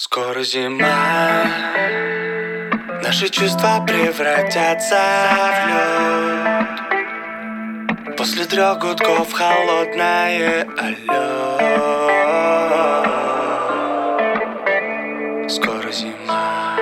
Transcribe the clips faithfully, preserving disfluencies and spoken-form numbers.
Скоро зима, наши чувства превратятся в лед. После трех гудков холодное алло. Скоро зима.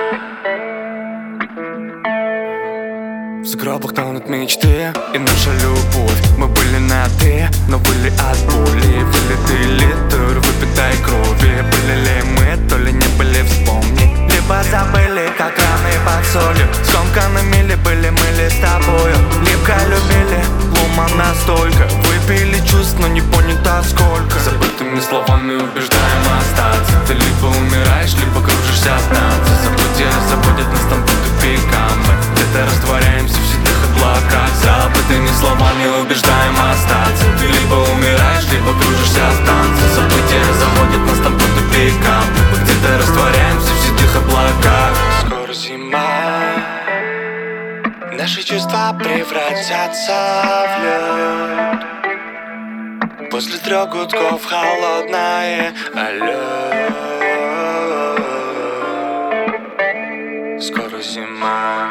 В сугробах тонут мечты и наша любовь. Мы были на «ты», но были от боли. Вылитый литр выпитой крови. Были ли мы, то ли не были, вспомни. Либо забыли, как раны под солью. Скомканными ли были мы ли с тобою. Липко любили, ломом настолько. Выпили чувств, но не понято сколько. Забытыми словами убеждаем остаться. Ты либо умираешь, либо кружишься в танце. Забытие заводит нас там по тупикам. Где-то растворяемся в седых облаках. Забытыми словами убеждаем остаться. Ты либо умираешь, либо кружишься в танце. Забытие заводит нас там по тупикам. Где-то растворяемся в седых облаках. Скоро зима, наши чувства превратятся в лед. После трех гудков холодное алло. Скоро зима.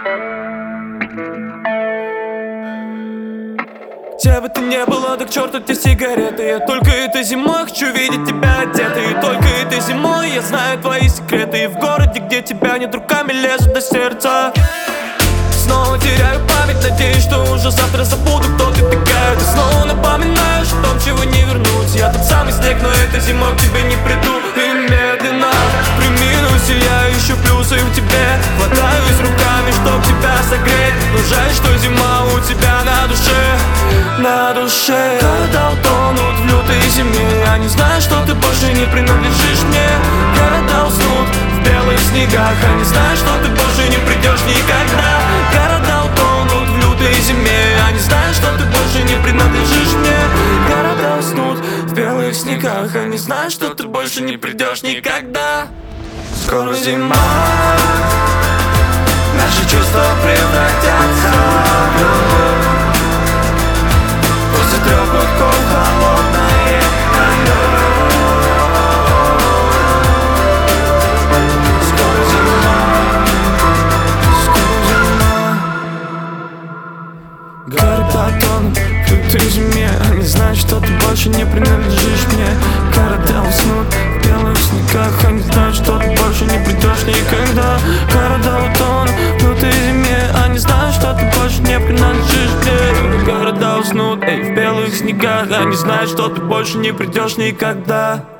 Где бы ты не было, да к черту те сигареты. Я только этой зимой хочу видеть тебя одетой. И только этой зимой я знаю твои секреты. И в городе, где тебя нет, руками лезут до сердца. Снова теряю память, надеюсь, что уже завтра забуду, кто ты такая. Ты снова напоминаешь о том, чего не вернуть. Я тот самый снег, но этой зимой к тебе не приду. И медленно при минусе я ищу плюсы в тебе. Хватаюсь руками, чтоб тебя согреть. Но жаль, что зима у тебя на душе. На душе города утонут в лютой зиме. Я не знаю, что ты больше не принадлежишь мне. Города уснут в белых снегах. Я не знаю, что ты больше не придешь никогда. Города утонут в лютой зиме. Я не знаю, что ты больше не принадлежишь мне. Города уснут в белых снегах. Я не знаю, что ты больше не придешь никогда. Скоро зима, наши чувства превратятся в лед. После трех гудков холодное алло. Скоро зима, скоро зима. Города тонут в лютой зиме. Они знают, что ты больше не принадлежишь мне. Города уснут в белых снегах. Они знают, что ты больше не придешь никогда. Города утонут в лютой зиме. Они знают, что ты больше не принадлежишь мне. Города уснут, эй, в белых снегах. Они знают, что ты больше не придешь никогда.